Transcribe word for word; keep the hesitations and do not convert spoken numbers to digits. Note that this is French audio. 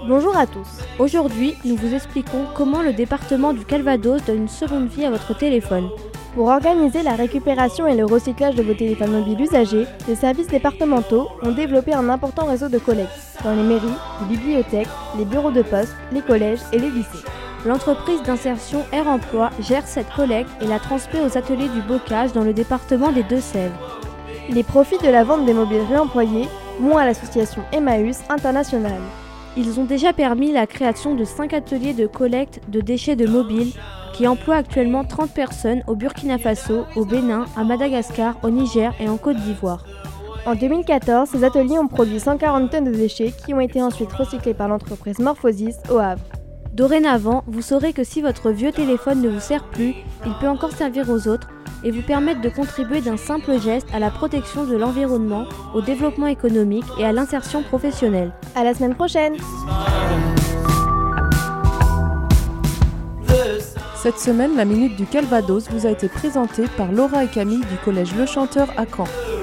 Bonjour à tous. Aujourd'hui, nous vous expliquons comment le département du Calvados donne une seconde vie à votre téléphone. Pour organiser la récupération et le recyclage de vos téléphones mobiles usagés, les services départementaux ont développé un important réseau de collecte dans les mairies, les bibliothèques, les bureaux de poste, les collèges et les lycées. L'entreprise d'insertion Air Emploi gère cette collecte et la transmet aux ateliers du bocage dans le département des Deux-Sèvres. Les profits de la vente des mobiles réemployés vont à l'association Emmaüs International. Ils ont déjà permis la création de cinq ateliers de collecte de déchets de mobiles qui emploient actuellement trente personnes au Burkina Faso, au Bénin, à Madagascar, au Niger et en Côte d'Ivoire. En deux mille quatorze, ces ateliers ont produit cent quarante tonnes de déchets qui ont été ensuite recyclés par l'entreprise Morphosis au Havre. Dorénavant, vous saurez que si votre vieux téléphone ne vous sert plus, il peut encore servir aux autres et vous permettre de contribuer d'un simple geste à la protection de l'environnement, au développement économique et à l'insertion professionnelle. À la semaine prochaine! Cette semaine, la Minute du Calvados vous a été présentée par Laura et Camille du collège Le Chanteur à Caen.